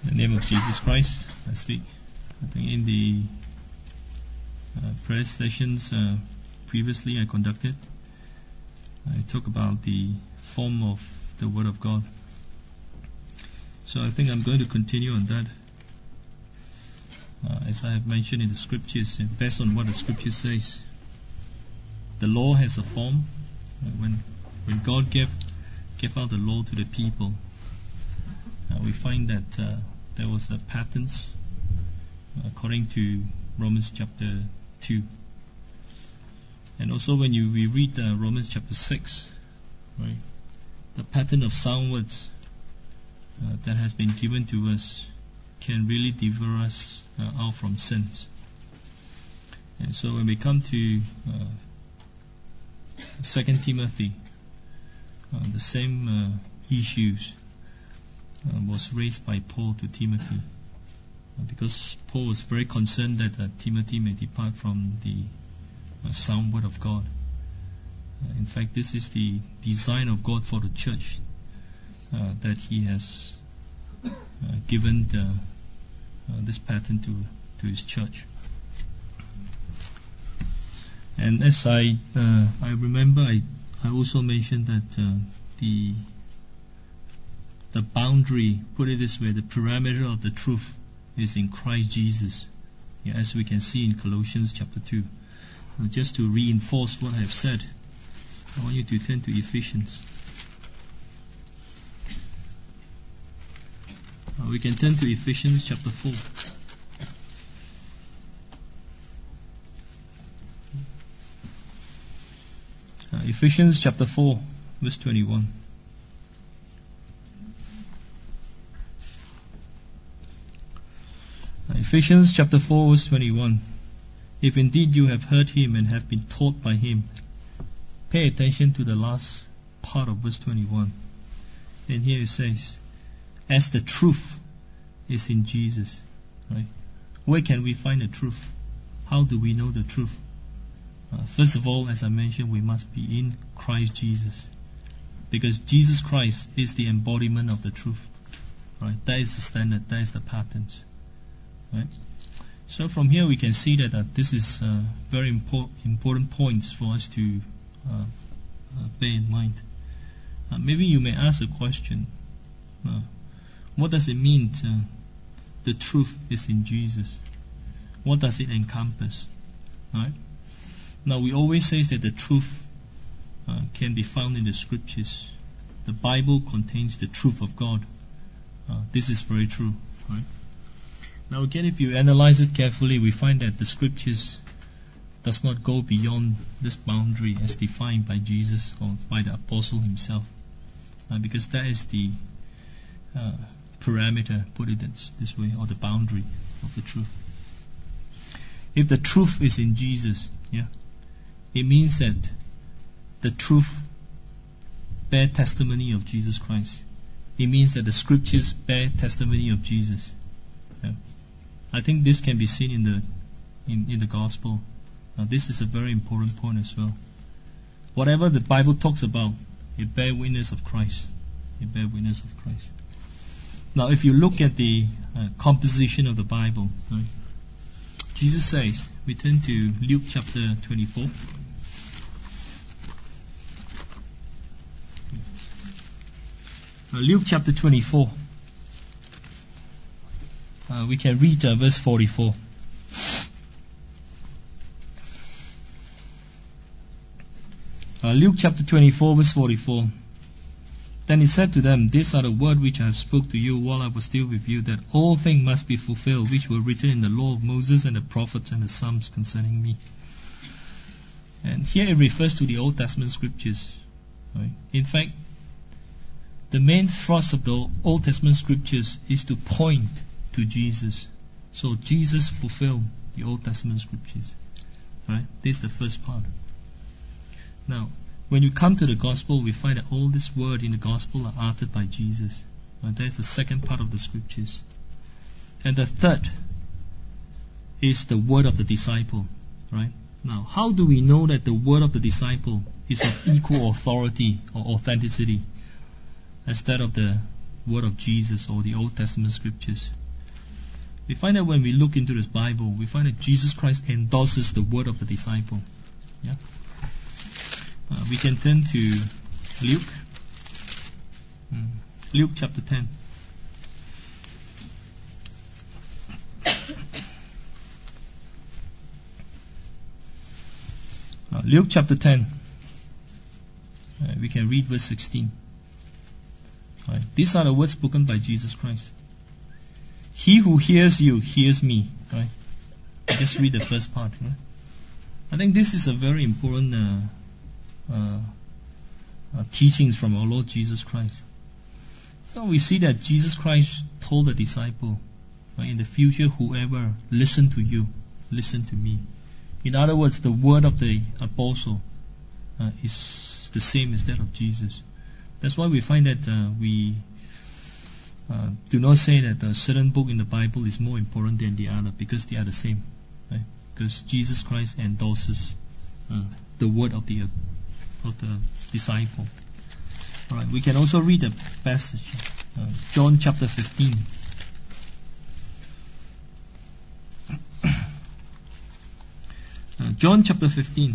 In the name of Jesus Christ, I speak. I think in the prayer sessions previously I conducted, I talked about the form of the Word of God. So I think I'm going to continue on that. As I have mentioned in the scriptures, based on what the scripture says, the law has a form. When God gave out the law to the people, we find that there was a patterns according to Romans chapter 2. And also when we read Romans chapter 6, right, the pattern of sound words that has been given to us can really deliver us out from sins. And so when we come to 2 Timothy, the same issues was raised by Paul to Timothy, because Paul was very concerned that Timothy may depart from the sound word of God. In fact, this is the design of God for the church, that He has given this pattern to His church. And as I remember, I also mentioned that the boundary, put it this way, the parameter of the truth is in Christ Jesus, as we can see in Colossians chapter 2. Just to reinforce what I have said, I want you to turn to Ephesians. We can turn to Ephesians chapter 4. Ephesians chapter 4, verse 21. Ephesians chapter 4, verse 21. If indeed you have heard Him and have been taught by Him. Pay attention to the last part of verse 21. And here it says, as the truth is in Jesus. Right? Where can we find the truth? How do we know the truth? First of all, as I mentioned, we must be in Christ Jesus, because Jesus Christ is the embodiment of the truth. Right? That is the standard. That is the patterns. Right? So from here we can see that this is very important points for us to bear in mind. Maybe you may ask a question. What does it mean the truth is in Jesus? What does it encompass? Right? Now we always say that the truth can be found in the scriptures. The Bible contains the truth of God. This is very true. Right? Now again, if you analyze it carefully, we find that the scriptures does not go beyond this boundary as defined by Jesus or by the apostle himself, because that is the parameter, put it this way, or the boundary of the truth. If the truth is in Jesus, it means that the truth bear testimony of Jesus Christ. It means that the scriptures bear testimony of Jesus. I think this can be seen in the gospel. This is a very important point as well. Whatever the Bible talks about, it bears witness of Christ. It bears witness of Christ. Now, if you look at the composition of the Bible, right, Jesus says, we turn to Luke chapter 24. Luke chapter 24. We can read verse 44. Luke chapter 24, verse 44. Then he said to them, these are the words which I have spoke to you while I was still with you, that all things must be fulfilled which were written in the law of Moses and the prophets and the Psalms concerning me. And here it refers to the Old Testament scriptures. Right? In fact, the main thrust of the Old Testament scriptures is to point to Jesus. So Jesus fulfilled the Old Testament scriptures. Right? This is the first part. Now, when you come to the gospel, we find that all this word in the gospel are uttered by Jesus. Right? That is the second part of the scriptures. And the third is the word of the disciple. Right? Now, how do we know that the word of the disciple is of equal authority or authenticity as that of the word of Jesus or the Old Testament scriptures. We find that when we look into this Bible, we find that Jesus Christ endorses the word of the disciple. Yeah. We can turn to Luke. Luke chapter 10. Luke chapter 10. We can read verse 16. Right. These are the words spoken by Jesus Christ. He who hears you hears me. Right. Just read the first part. Right? I think this is a very important teachings from our Lord Jesus Christ. So we see that Jesus Christ told the disciple, right, in the future, whoever listen to you, listen to me. In other words, the word of the apostle is the same as that of Jesus. That's why we find that we do not say that a certain book in the Bible is more important than the other, because they are the same. Right? Because Jesus Christ endorses the word of the disciple. All right, we can also read a passage, John chapter 15. John chapter 15.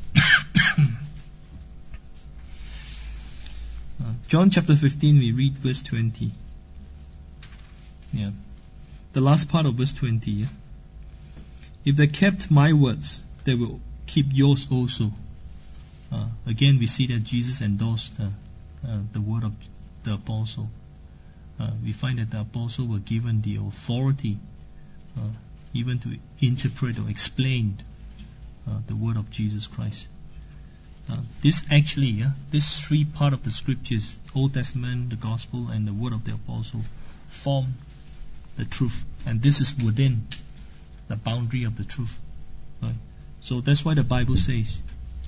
John chapter 15, we read verse 20. Yeah. The last part of verse 20. Yeah? If they kept my words, they will keep yours also. Again, we see that Jesus endorsed the word of the apostle. We find that the apostle were given the authority even to interpret or explain the word of Jesus Christ. This three part of the scriptures, Old Testament, the Gospel, and the word of the apostle, form the truth, and this is within the boundary of the truth. Right? So that's why the Bible says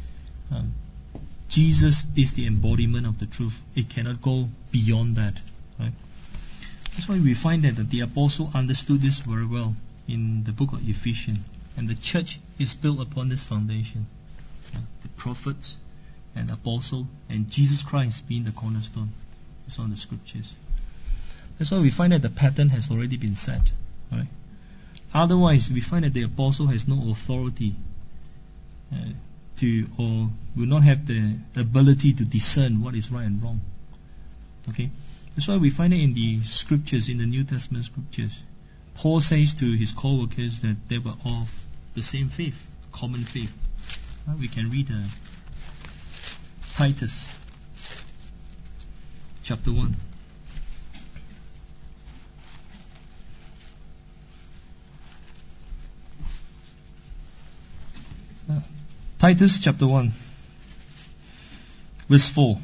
Jesus is the embodiment of the truth. It cannot go beyond that. Right? That's why we find that the apostle understood this very well in the book of Ephesians, and the church is built upon this foundation. The prophets and apostle and Jesus Christ being the cornerstone. It's on the scriptures. That's why we find that the pattern has already been set. Right? Otherwise, we find that the apostle has no authority or will not have the ability to discern what is right and wrong. Okay, that's why we find it in the scriptures, in the New Testament scriptures. Paul says to his co-workers that they were of the same faith, common faith. We can read Titus chapter 1. Titus chapter 1 verse 4.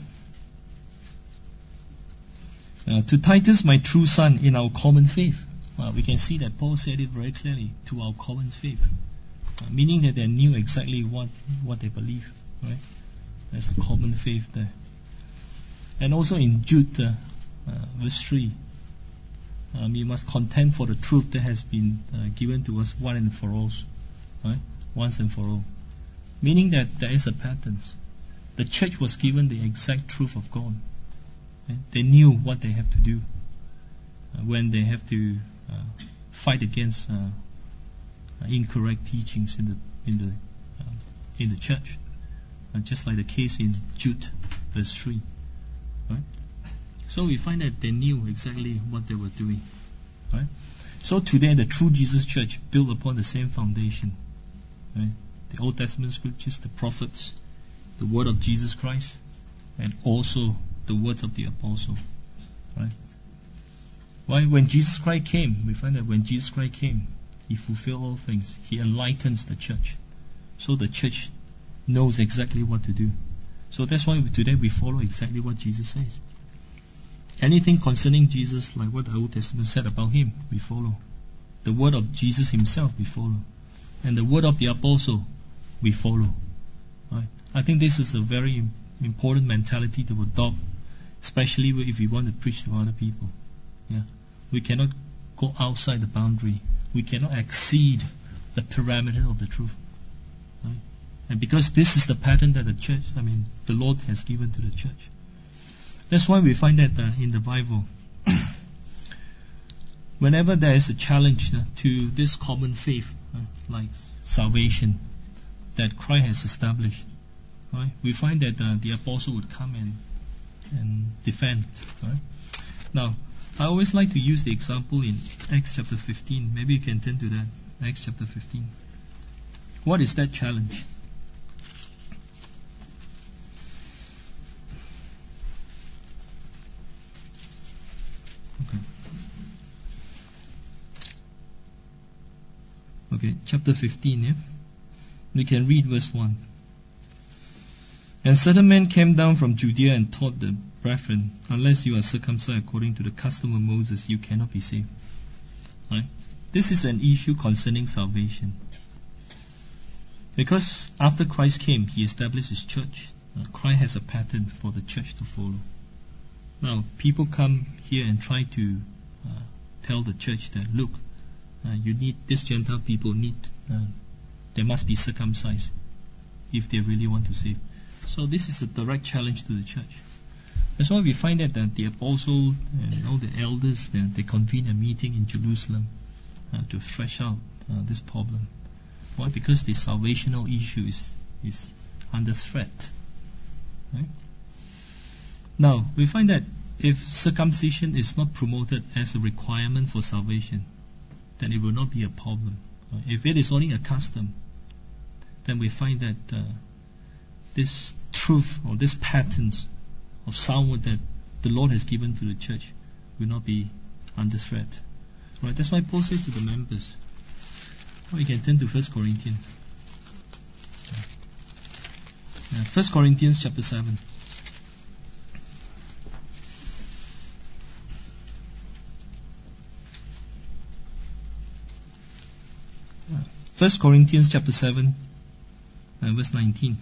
To Titus, my true son, in our common faith. We can see that Paul said it very clearly, to our common faith. Meaning that they knew exactly what they believe. Right? There's a common faith there. And also in Jude verse 3, we must contend for the truth that has been given to us once and for all. Right? Once and for all. Meaning that there is a pattern. The church was given the exact truth of God. Right? They knew what they have to do when they have to fight against incorrect teachings in the church, just like the case in Jude verse 3. Right? So we find that they knew exactly what they were doing. Right? So today, the true Jesus Church built upon the same foundation. Right? The Old Testament scriptures, the prophets, the word of Jesus Christ, and also the words of the apostle. Right? Why? When Jesus Christ came, we find that when Jesus Christ came, He fulfilled all things. He enlightens the church. So the church knows exactly what to do. So that's why today we follow exactly what Jesus says. Anything concerning Jesus, like what the Old Testament said about Him, we follow. The word of Jesus Himself, we follow. And the word of the apostle, we follow. Right? I think this is a very important mentality to adopt, especially if we want to preach to other people. Yeah, we cannot go outside the boundary. We cannot exceed the parameter of the truth. Right? And because this is the pattern that the Lord has given to the church. That's why we find that in the Bible, whenever there is a challenge to this common faith, like salvation that Christ has established, right? We find that the apostle would come and defend. Right? Now, I always like to use the example in Acts chapter 15. Maybe you can turn to that. Acts chapter 15. What is that challenge? Okay, chapter 15, yeah? We can read verse 1. And certain men came down from Judea and taught the brethren, unless you are circumcised according to the custom of Moses, you cannot be saved. Right? This is an issue concerning salvation. Because after Christ came, He established His church. Christ has a pattern for the church to follow. Now, people come here and try to tell the church that, look, you need, these Gentile people need, they must be circumcised if they really want to save. So this is a direct challenge to the church. That's why we find that the apostle and all the elders, they convene a meeting in Jerusalem to thresh out this problem. Why? Because the salvational issue is under threat. Right? Now, we find that if circumcision is not promoted as a requirement for salvation, then it will not be a problem. If it is only a custom, then we find that this truth or this patterns of someone that the Lord has given to the church will not be under threat. Right? That's why Paul says to the members. We can turn to 1 Corinthians. 1 Corinthians chapter 7. 1 Corinthians chapter 7 verse 19.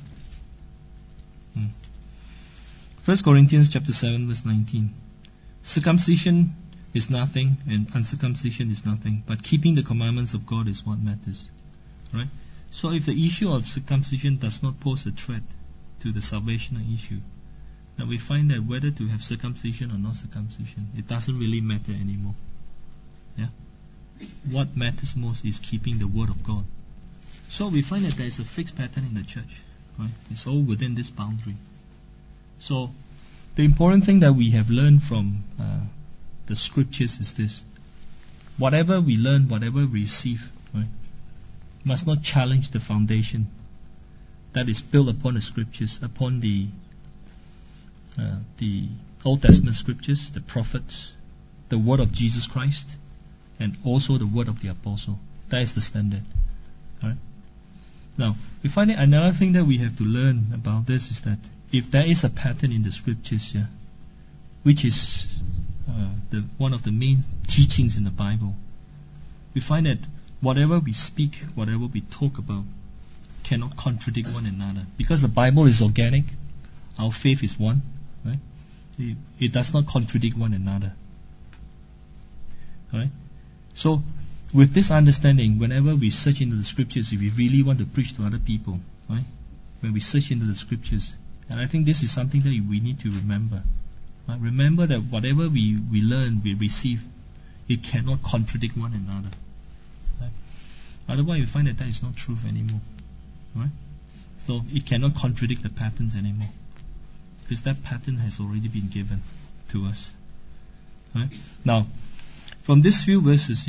1 Corinthians chapter 7 verse 19. Circumcision is nothing and uncircumcision is nothing, but keeping the commandments of God is what matters. Right? So if the issue of circumcision does not pose a threat to the salvational issue, then we find that whether to have circumcision or not circumcision, it doesn't really matter anymore. Yeah? What matters most is keeping the word of God. So we find that there is a fixed pattern in the church. Right? It's all within this boundary. So the important thing that we have learned from the scriptures is this: whatever we learn, whatever we receive, right, must not challenge the foundation that is built upon the scriptures, upon the Old Testament scriptures, the prophets, the word of Jesus Christ, and also the word of the apostle. That is the standard. Right? Now, we find that another thing that we have to learn about this is that if there is a pattern in the scriptures, which is one of the main teachings in the Bible, we find that whatever we speak, whatever we talk about, cannot contradict one another. Because the Bible is organic, our faith is one, right? It does not contradict one another. Right? So, with this understanding, whenever we search into the scriptures, if we really want to preach to other people, right? When we search into the scriptures, and I think this is something that we need to remember. Right? Remember that whatever we learn, we receive, it cannot contradict one another. Right? Otherwise, we find that is not truth anymore. Right? So it cannot contradict the patterns anymore, because that pattern has already been given to us. Right? Now, from these few verses,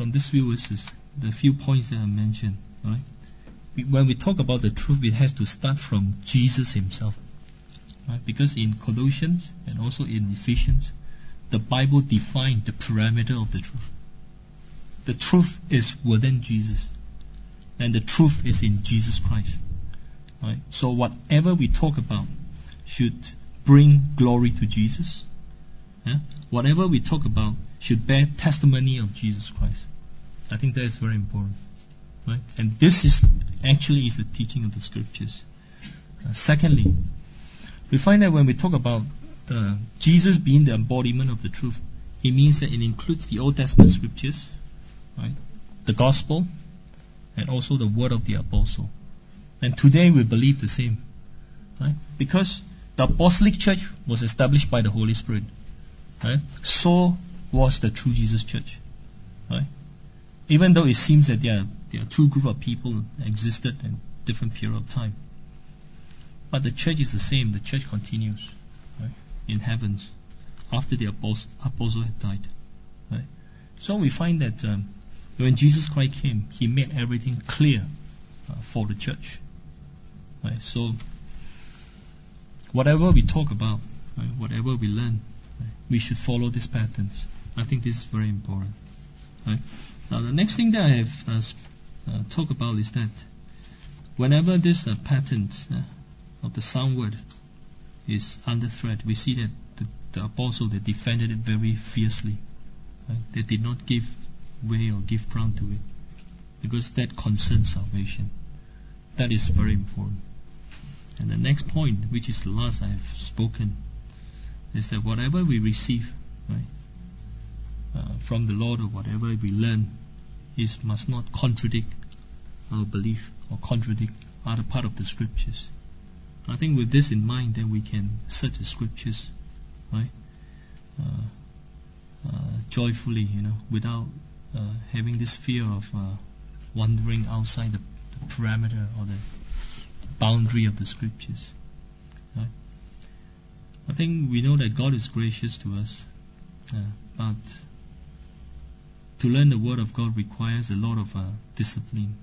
the few points that I mentioned, right? When we talk about the truth, it has to start from Jesus Himself. Right? Because in Colossians and also in Ephesians, the Bible defined the parameter of the truth. The truth is within Jesus, and the truth is in Jesus Christ. Right? So whatever we talk about should bring glory to Jesus. Yeah? Whatever we talk about should bear testimony of Jesus Christ. I think that is very important. Right? And this is the teaching of the scriptures. Secondly, we find that when we talk about Jesus being the embodiment of the truth, it means that it includes the Old Testament scriptures, right? The gospel, and also the word of the apostle. And today we believe the same, right? Because the apostolic church was established by the Holy Spirit. Right? So was the true Jesus Church. Right? Even though it seems that there are two groups of people existed in different period of time, but the church is the same. The church continues, right, in heavens after the apostle had died. Right? So we find that when Jesus Christ came, He made everything clear for the church. Right? So whatever we talk about, right, whatever we learn, right, we should follow these patterns. I think this is very important. Right? Now the next thing that I have talked about is that whenever this patterns of the sound word is under threat, we see that the apostle, they defended it very fiercely. Right? They did not give way or give ground to it, because that concerns salvation. That is very important. And the next point, which is the last I have spoken, is that whatever we receive, right, from the Lord, or whatever we learn, must not contradict our belief or contradict other part of the scriptures. I think with this in mind, then we can search the scriptures, right, joyfully, without having this fear of wandering outside the parameter or the boundary of the scriptures. Right? I think we know that God is gracious to us, but to learn the Word of God requires a lot of discipline.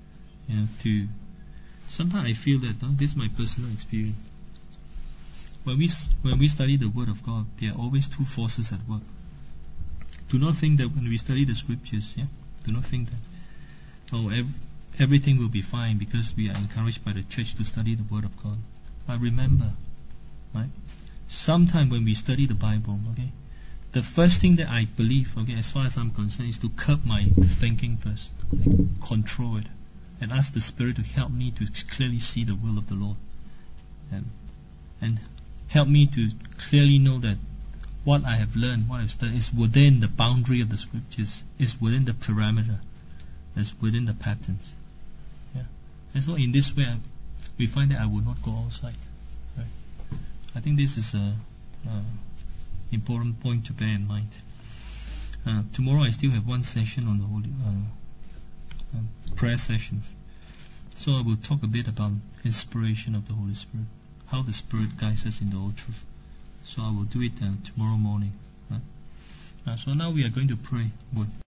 Sometimes I feel that this is my personal experience. When we study the Word of God, there are always two forces at work. Do not think that when we study the scriptures, do not think that everything will be fine because we are encouraged by the church to study the Word of God. But remember, right? Sometime when we study the Bible, okay, the first thing that I believe, okay, as far as I'm concerned, is to curb my thinking first, control it, and ask the Spirit to help me to clearly see the will of the Lord, and help me to clearly know that what I have learned, what I've studied, is within the boundary of the scriptures, is within the parameter, is within the patterns. Yeah. And so in this way, we find that I will not go outside. Right? I think this is a important point to bear in mind. Tomorrow I still have one session on the Holy prayer sessions. So I will talk a bit about inspiration of the Holy Spirit, how the Spirit guides us in the all truth. So I will do it tomorrow morning. So now we are going to pray.